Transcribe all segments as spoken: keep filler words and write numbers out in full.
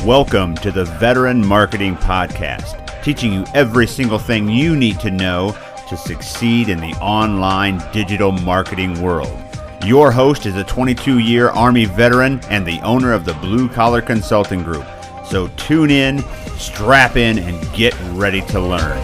Welcome to the Veteran Marketing Podcast, teaching you every single thing you need to know to succeed in the online digital marketing world. Your host is a twenty-two-year Army veteran and the owner of the Blue Collar Consulting Group. So tune in, strap in, and get ready to learn.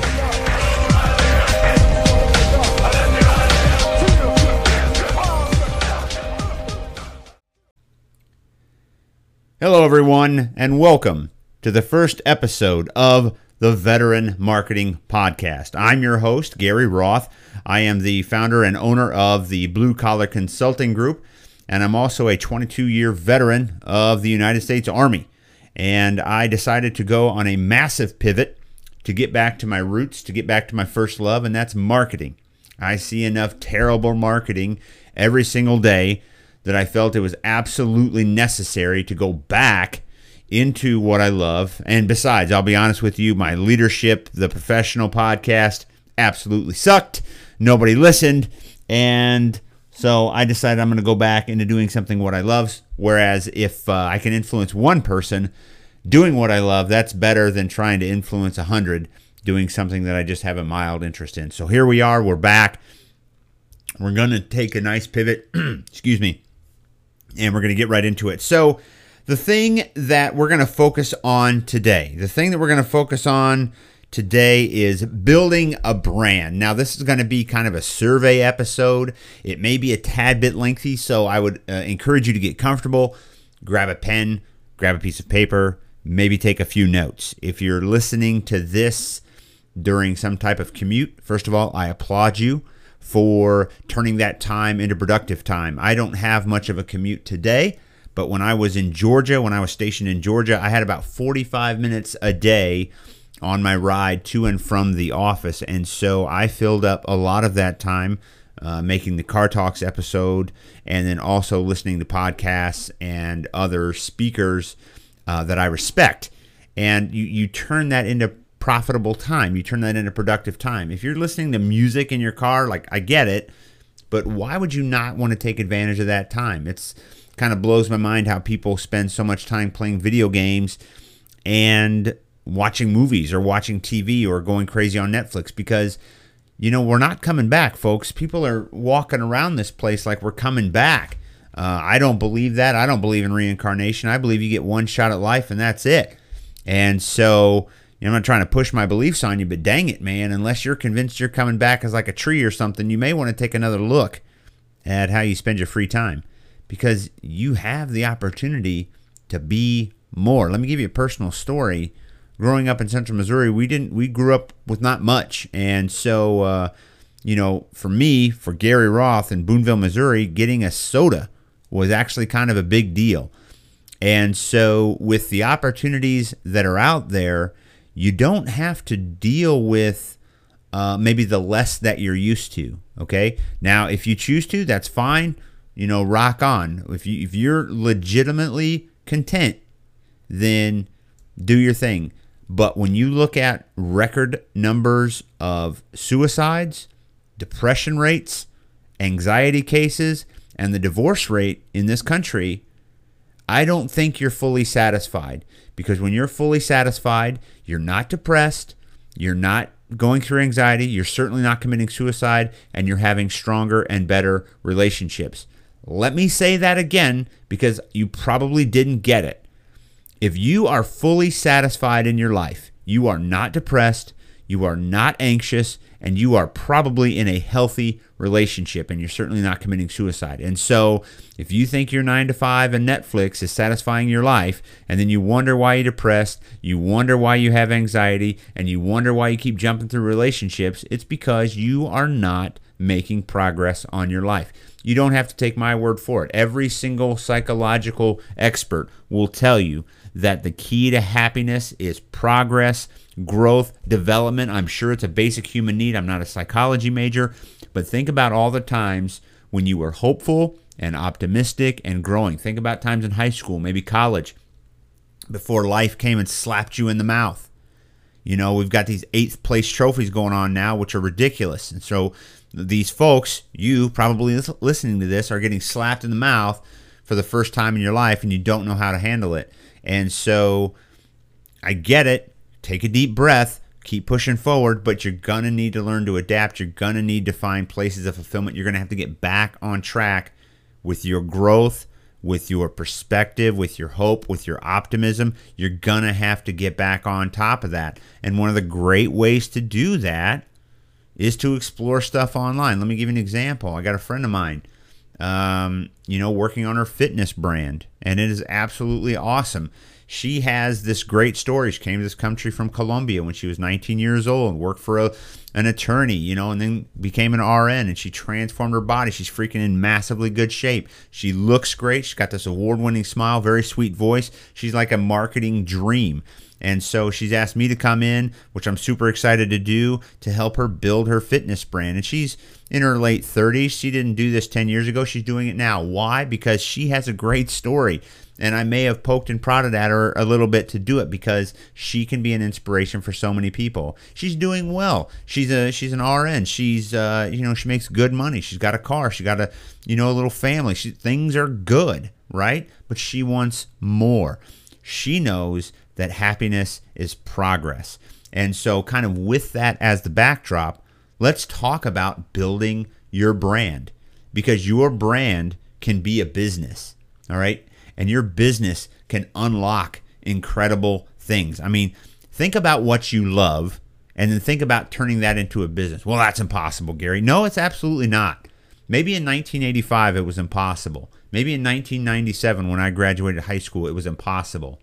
Hello, everyone, and welcome to the first episode of the Veteran Marketing Podcast. I'm your host, Gary Roth. I am the founder and owner of the Blue Collar Consulting Group, and I'm also a twenty-two-year veteran of the United States Army. And I decided to go on a massive pivot to get back to my roots, to get back to my first love, and that's marketing. I see enough terrible marketing every single day that I felt it was absolutely necessary to go back into what I love. And besides, I'll be honest with you, my leadership, the professional podcast, absolutely sucked. Nobody listened. And so I decided I'm going to go back into doing something what I love. Whereas if uh, I can influence one person doing what I love, that's better than trying to influence a hundred doing something that I just have a mild interest in. So here we are. We're back. We're going to take a nice pivot. Excuse me. And we're going to get right into it. So the thing that we're going to focus on today, the thing that we're going to focus on today is building a brand. Now, this is going to be kind of a survey episode. It may be a tad bit lengthy, so I would uh, encourage you to get comfortable, grab a pen, grab a piece of paper, maybe take a few notes. If you're listening to this during some type of commute, first of all, I applaud you for turning that time into productive time. I don't have much of a commute today, but when I was in Georgia, when I was stationed in Georgia, I had about forty-five minutes a day on my ride to and from the office, and so I filled up a lot of that time uh, making the Car Talks episode, and then also listening to podcasts and other speakers uh, that I respect. And you, you turn that into profitable time. You turn that into productive time. If you're listening to music in your car, like, I get it, but why would you not want to take advantage of that time? It's kind of blows my mind how people spend so much time playing video games and watching movies or watching T V or going crazy on Netflix, because, you know, we're not coming back, folks. People are walking around this place like we're coming back. Uh, I don't believe that. I don't believe in reincarnation. I believe you get one shot at life and that's it. And so, you know, I'm not trying to push my beliefs on you, but dang it, man, unless you're convinced you're coming back as like a tree or something, you may want to take another look at how you spend your free time, because you have the opportunity to be more. Let me give you a personal story. Growing up in Central Missouri, we didn't we grew up with not much, and so uh, you know, for me, for Gary Roth in Boonville, Missouri, getting a soda was actually kind of a big deal. And so with the opportunities that are out there, you don't have to deal with uh, maybe the less that you're used to. Okay, now if you choose to, that's fine. You know, rock on. If you if you're legitimately content, then do your thing. But when you look at record numbers of suicides, depression rates, anxiety cases, and the divorce rate in this country, I don't think you're fully satisfied. Because when you're fully satisfied, you're not depressed, you're not going through anxiety, you're certainly not committing suicide, and you're having stronger and better relationships. Let me say that again, because you probably didn't get it. If you are fully satisfied in your life, you are not depressed, you are not anxious, and you are probably in a healthy relationship, and you're certainly not committing suicide. And so if you think your nine to five and Netflix is satisfying your life, and then you wonder why you're depressed, you wonder why you have anxiety, and you wonder why you keep jumping through relationships, it's because you are not making progress on your life. You don't have to take my word for it. Every single psychological expert will tell you that the key to happiness is progress, growth, development. I'm sure it's a basic human need. I'm not a psychology major, but think about all the times when you were hopeful and optimistic and growing. Think about times in high school, maybe college, before life came and slapped you in the mouth. You know, we've got these eighth place trophies going on now, which are ridiculous. And so these folks, you probably listening to this, are getting slapped in the mouth for the first time in your life, and you don't know how to handle it. And so I get it. Take a deep breath. Keep pushing forward, but you're going to need to learn to adapt. You're going to need to find places of fulfillment. You're going to have to get back on track with your growth, with your perspective, with your hope, with your optimism. You're going to have to get back on top of that. And one of the great ways to do that is to explore stuff online. Let me give you an example. I got a friend of mine, um, you know, working on her fitness brand, and it is absolutely awesome. She has this great story. She came to this country from Colombia when she was nineteen years old, worked for a, an attorney, you know, and then became an R N, and she transformed her body. She's freaking in massively good shape. She looks great. She's got this award-winning smile, very sweet voice. She's like a marketing dream. And so she's asked me to come in, which I'm super excited to do, to help her build her fitness brand. And she's in her late thirties. She didn't do this ten years ago. She's doing it now. Why? Because she has a great story. And I may have poked and prodded at her a little bit to do it because she can be an inspiration for so many people. She's doing well. She's a she's an R N. She's uh you know she makes good money. She's got a car. She got a you know a little family. She, things are good, right? But she wants more. She knows that happiness is progress. And so, kind of with that as the backdrop, let's talk about building your brand, because your brand can be a business. All right. And your business can unlock incredible things. I mean, think about what you love and then think about turning that into a business. Well, that's impossible, Gary. No, it's absolutely not. Maybe in nineteen eighty-five it was impossible. Maybe in nineteen ninety-seven when I graduated high school it was impossible.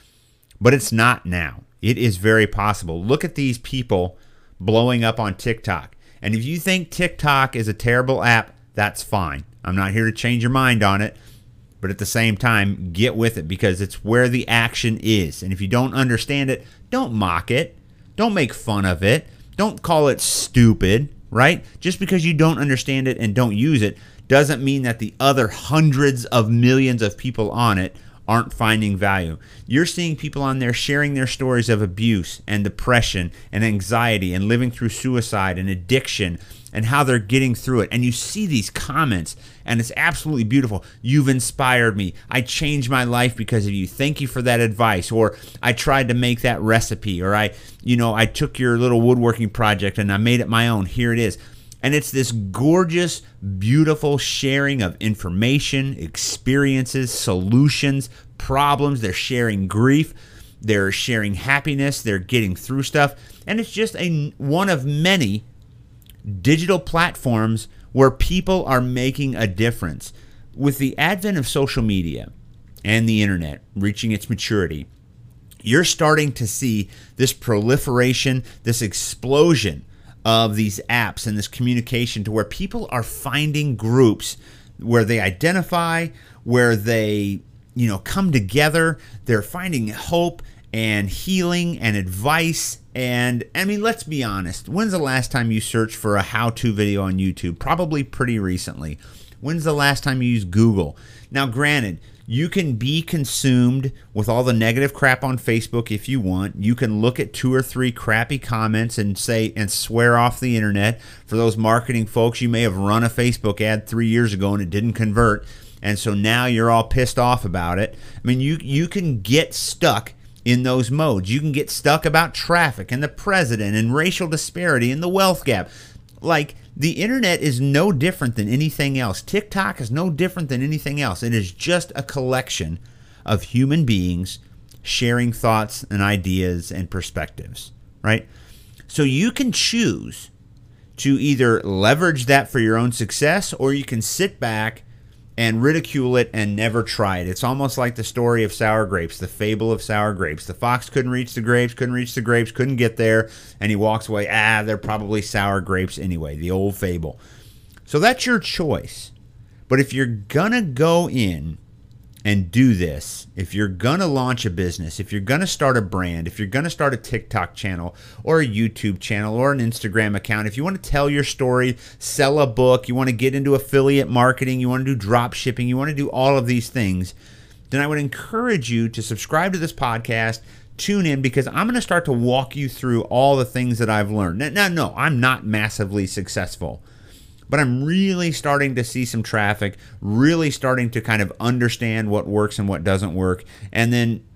But it's not now. It is very possible. Look at these people blowing up on TikTok. And if you think TikTok is a terrible app, that's fine. I'm not here to change your mind on it. But at the same time, get with it because it's where the action is. And if you don't understand it, don't mock it. Don't make fun of it. Don't call it stupid, right? Just because you don't understand it and don't use it doesn't mean that the other hundreds of millions of people on it aren't finding value. You're seeing people on there sharing their stories of abuse and depression and anxiety and living through suicide and addiction and how they're getting through it. And you see these comments and it's absolutely beautiful. You've inspired me. I changed my life because of you. Thank you for that advice. Or I tried to make that recipe. Or I, you know, I took your little woodworking project and I made it my own. Here it is. And it's this gorgeous, beautiful sharing of information, experiences, solutions, problems. They're sharing grief. They're sharing happiness. They're getting through stuff. And it's just a one of many digital platforms where people are making a difference. With the advent of social media and the internet reaching its maturity, you're starting to see this proliferation, this explosion of these apps and this communication to where people are finding groups where they identify, where they, you know, come together. They're finding hope and healing and advice. And I mean, let's be honest. When's the last time you searched for a how-to video on YouTube? Probably pretty recently. When's the last time you used Google? Now, granted, you can be consumed with all the negative crap on Facebook if you want. You can look at two or three crappy comments and say and swear off the internet. For those marketing folks, you may have run a Facebook ad three years ago and it didn't convert, and so now you're all pissed off about it. I mean, you you can get stuck in those modes. You can get stuck about traffic and the president and racial disparity and the wealth gap. Like, the internet is no different than anything else. TikTok is no different than anything else. It is just a collection of human beings sharing thoughts and ideas and perspectives, right? So you can choose to either leverage that for your own success, or you can sit back and ridicule it and never try it. It's almost like the story of sour grapes, the fable of sour grapes. The fox couldn't reach the grapes, couldn't reach the grapes, couldn't get there, and he walks away. Ah, they're probably sour grapes anyway, the old fable. So that's your choice. But if you're gonna go in and do this, if you're gonna launch a business, if you're gonna start a brand, if you're gonna start a TikTok channel or a YouTube channel or an Instagram account, if you want to tell your story, sell a book, you want to get into affiliate marketing, you want to do drop shipping, you want to do all of these things, then I would encourage you to subscribe to this podcast, tune in, because I'm going to start to walk you through all the things that I've learned. Now, now no, I'm not massively successful, but I'm really starting to see some traffic, really starting to kind of understand what works and what doesn't work. And then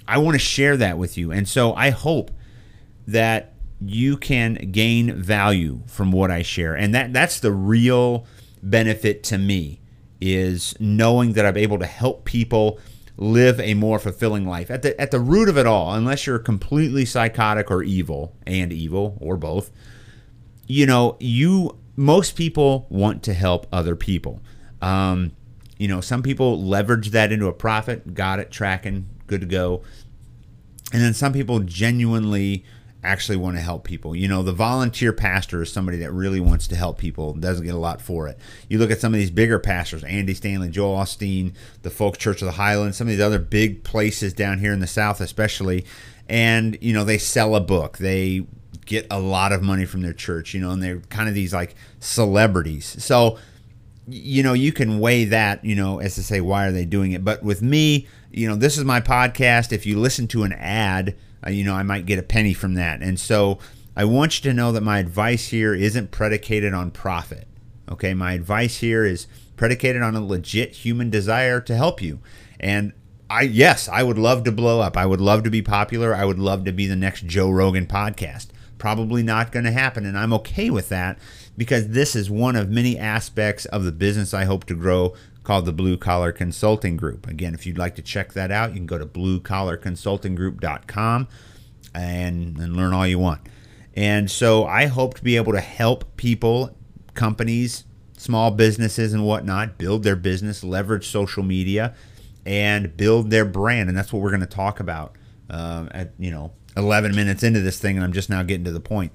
I want to share that with you. And so I hope that you can gain value from what I share. And that that's the real benefit to me, is knowing that I'm able to help people live a more fulfilling life. At the at the root of it all, unless you're completely psychotic or evil, and evil, or both, you know, you most people want to help other people. Um, you know, some people leverage that into a profit. Got it, tracking, good to go. And then some people genuinely actually want to help people. You know, the volunteer pastor is somebody that really wants to help people, doesn't get a lot for it. You look at some of these bigger pastors, Andy Stanley, Joel Osteen, the Folk Church of the Highlands, some of these other big places down here in the South especially, and, you know, they sell a book. They get a lot of money from their church, you know, and they're kind of these like celebrities. So, you know, you can weigh that, you know, as to say, why are they doing it? But with me, you know, this is my podcast. If you listen to an ad, uh, you know, I might get a penny from that. And so I want you to know that my advice here isn't predicated on profit. Okay, my advice here is predicated on a legit human desire to help you. And I, yes, I would love to blow up. I would love to be popular. I would love to be the next Joe Rogan podcast. Probably not going to happen, and I'm okay with that, because this is one of many aspects of the business I hope to grow, called the Blue Collar Consulting Group. Again, if you'd like to check that out, you can go to blue collar consulting group dot com and, and learn all you want. And so I hope to be able to help people, companies, small businesses and whatnot, build their business, leverage social media, and build their brand. And that's what we're going to talk about uh, at, you know, eleven minutes into this thing, and I'm just now getting to the point.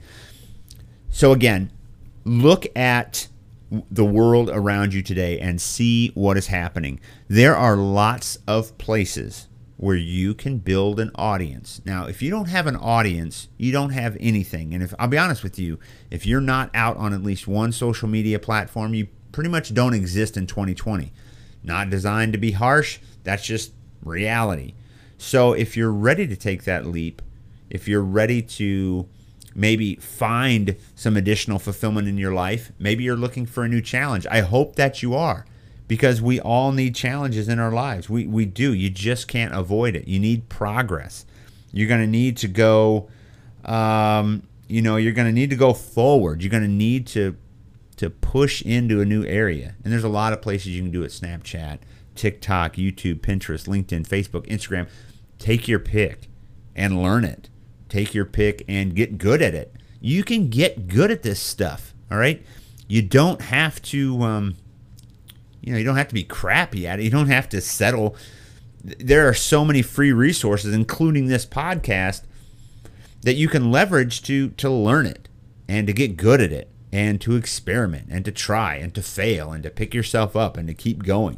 So again, look at the world around you today and see what is happening. There are lots of places where you can build an audience. Now, if you don't have an audience, you don't have anything. And if I'll be honest with you, if you're not out on at least one social media platform, you pretty much don't exist in twenty twenty. Not designed to be harsh, that's just reality. So if you're ready to take that leap, if you're ready to maybe find some additional fulfillment in your life, maybe you're looking for a new challenge. I hope that you are, because we all need challenges in our lives. We we do. You just can't avoid it. You need progress. You're going to need to go, um, you know, you're going to need to go forward. You're going to need to to push into a new area. And there's a lot of places you can do it: Snapchat, TikTok, YouTube, Pinterest, LinkedIn, Facebook, Instagram. Take your pick and learn it. Take your pick and get good at it. You can get good at this stuff, all right? You don't have to, um, you know, you don't have to be crappy at it. You don't have to settle. There are so many free resources, including this podcast, that you can leverage to to learn it and to get good at it and to experiment and to try and to fail and to pick yourself up and to keep going.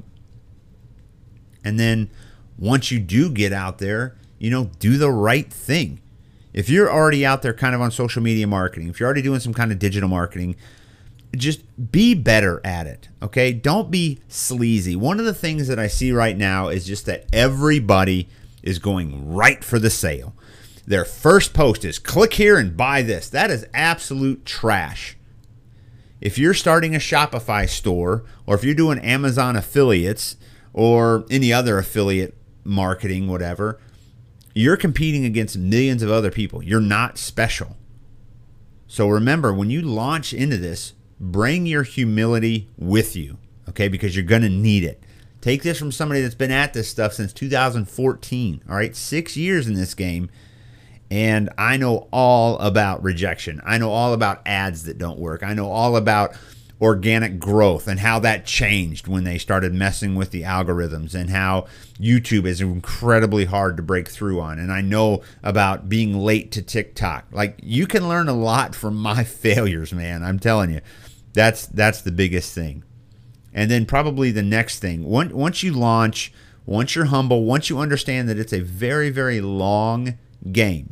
And then once you do get out there, you know, do the right thing. If you're already out there kind of on social media marketing, if you're already doing some kind of digital marketing, just be better at it, okay? Don't be sleazy. One of the things that I see right now is just that everybody is going right for the sale. Their first post is click here and buy this. That is absolute trash. If you're starting a Shopify store, or if you're doing Amazon affiliates or any other affiliate marketing, whatever, you're competing against millions of other people. You're not special. So remember, when you launch into this, bring your humility with you, okay? Because you're going to need it. Take this from somebody that's been at this stuff since two thousand fourteen, all right? Six years in this game, and I know all about rejection. I know all about ads that don't work. I know all about organic growth and how that changed when they started messing with the algorithms, and how YouTube is incredibly hard to break through on. And I know about being late to TikTok. Like, you can learn a lot from my failures, man. I'm telling you, that's that's the biggest thing. And then probably the next thing, once once you launch, once you're humble, once you understand that it's a very, very long game,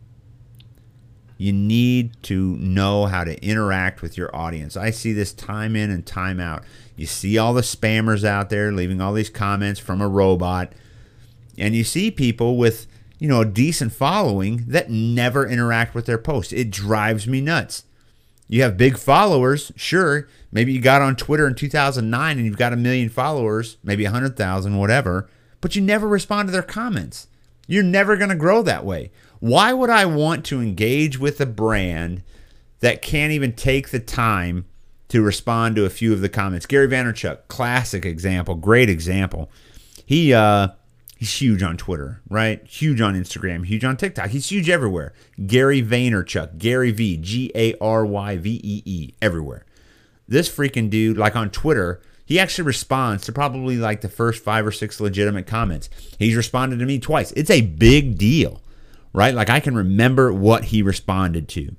you need to know how to interact with your audience. I see this time in and time out. You see all the spammers out there leaving all these comments from a robot, and you see people with, you know, a decent following that never interact with their posts. It drives me nuts. You have big followers, sure. Maybe you got on Twitter in two thousand nine and you've got a million followers, maybe one hundred thousand, whatever, but you never respond to their comments. You're never going to grow that way. Why would I want to engage with a brand that can't even take the time to respond to a few of the comments? Gary Vaynerchuk, classic example, great example. He uh, he's huge on Twitter, right? Huge on Instagram, huge on TikTok. He's huge everywhere. Gary Vaynerchuk, Gary V, G A R Y V E E, everywhere. This freaking dude, like on Twitter, he actually responds to probably like the first five or six legitimate comments. He's responded to me twice. It's a big deal, right? Like I can remember what he responded to.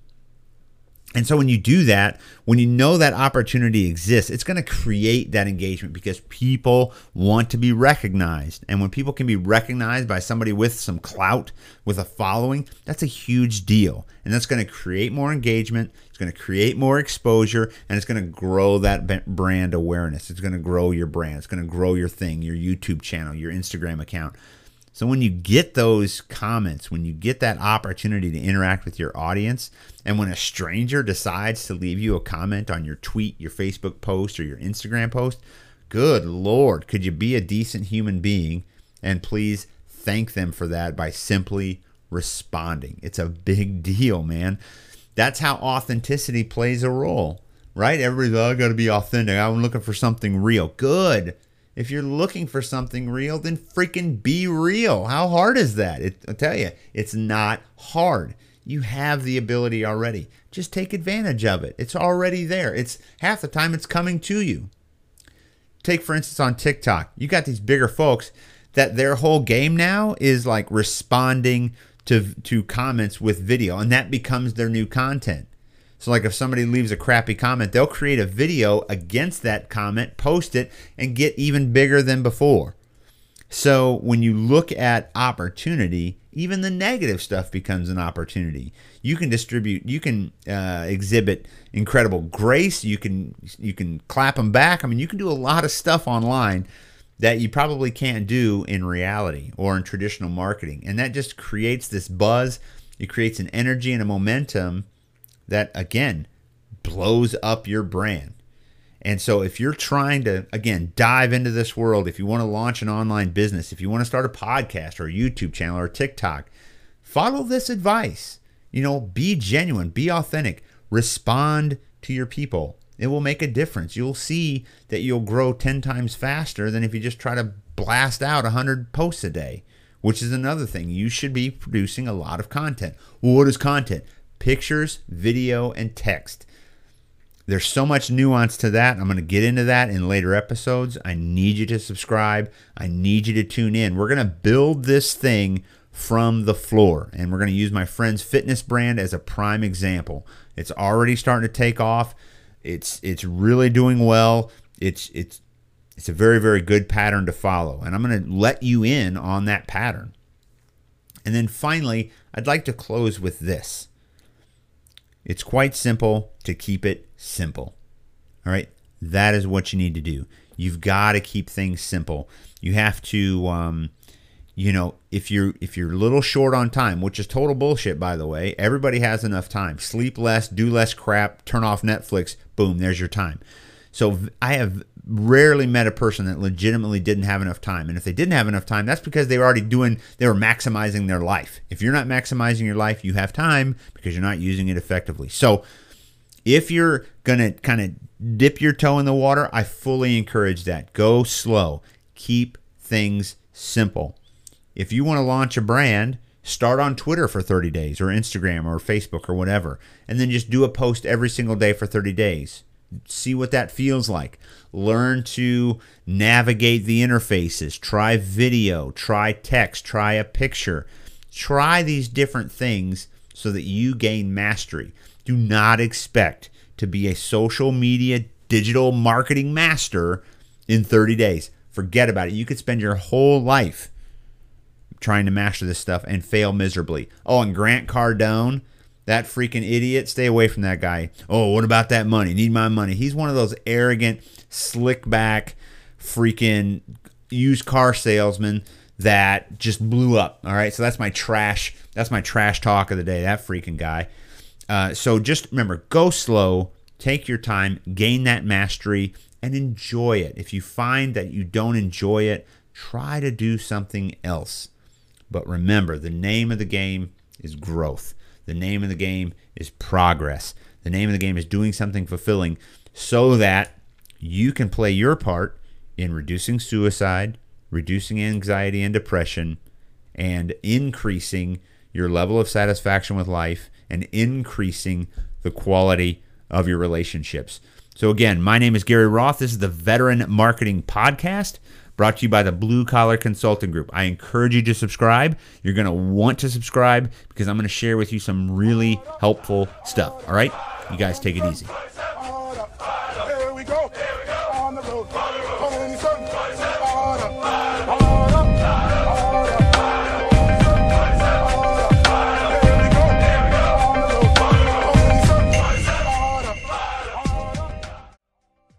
And so when you do that, when you know that opportunity exists, it's going to create that engagement because people want to be recognized. And when people can be recognized by somebody with some clout, with a following, that's a huge deal. And that's going to create more engagement. It's going to create more exposure, and it's going to grow that brand awareness. It's going to grow your brand. It's going to grow your thing, your YouTube channel, your Instagram account. So when you get those comments, when you get that opportunity to interact with your audience, and when a stranger decides to leave you a comment on your tweet, your Facebook post, or your Instagram post, good Lord, could you be a decent human being and please thank them for that by simply responding? It's a big deal, man. That's how authenticity plays a role, right? Everybody's like, oh, I got to be authentic. I'm looking for something real. Good. If you're looking for something real, then freaking be real. How hard is that? It, I'll tell you, it's not hard. You have the ability already. Just take advantage of it. It's already there. It's half the time it's coming to you. Take, for instance, on TikTok. You got these bigger folks that their whole game now is like responding to, to comments with video, and that becomes their new content. So like if somebody leaves a crappy comment, they'll create a video against that comment, post it, and get even bigger than before. So when you look at opportunity, even the negative stuff becomes an opportunity. You can distribute, you can uh, exhibit incredible grace. You can you can clap them back. I mean, you can do a lot of stuff online that you probably can't do in reality or in traditional marketing. And that just creates this buzz. It creates an energy and a momentum that, again, blows up your brand. And so if you're trying to, again, dive into this world, if you want to launch an online business, if you want to start a podcast or a YouTube channel or TikTok, follow this advice. You know, be genuine, be authentic, respond to your people. It will make a difference. You'll see that you'll grow ten times faster than if you just try to blast out one hundred posts a day, which is another thing. You should be producing a lot of content. Well, what is content? Pictures, video, and text. There's so much nuance to that. I'm going to get into that in later episodes. I need you to subscribe. I need you to tune in. We're going to build this thing from the floor, and we're going to use my friend's fitness brand as a prime example. It's already starting to take off. It's it's really doing well. It's it's it's a very, very good pattern to follow, and I'm going to let you in on that pattern. And then finally, I'd like to close with this. It's quite simple to keep it simple. All right? That is what you need to do. You've got to keep things simple. You have to, um, you know, if you're if you're a little short on time, which is total bullshit, by the way. Everybody has enough time. Sleep less, do less crap, turn off Netflix. Boom, there's your time. So I have rarely met a person that legitimately didn't have enough time. And if they didn't have enough time, that's because they were already doing, they were maximizing their life. If you're not maximizing your life, you have time because you're not using it effectively. So if you're going to kind of dip your toe in the water, I fully encourage that. Go slow. Keep things simple. If you want to launch a brand, start on Twitter for thirty days or Instagram or Facebook or whatever, and then just do a post every single day for thirty days. See what that feels like. Learn to navigate the interfaces. Try video, try text, try a picture. Try these different things so that you gain mastery. Do not expect to be a social media digital marketing master in thirty days. Forget about it. You could spend your whole life trying to master this stuff and fail miserably. Oh, and Grant Cardone, that freaking idiot, stay away from that guy. Oh, what about that money? Need my money. He's one of those arrogant, slick back, freaking used car salesmen that just blew up. All right, so that's my trash. That's my trash talk of the day. That freaking guy. Uh, so just remember, go slow, take your time, gain that mastery, and enjoy it. If you find that you don't enjoy it, try to do something else. But remember, the name of the game is growth. The name of the game is progress. The name of the game is doing something fulfilling so that you can play your part in reducing suicide, reducing anxiety and depression, and increasing your level of satisfaction with life and increasing the quality of your relationships. So again, my name is Gary Roth. This is the Veteran Marketing Podcast, brought to you by the Blue Collar Consulting Group. I encourage you to subscribe. You're going to want to subscribe because I'm going to share with you some really helpful stuff. All right? You guys take it easy.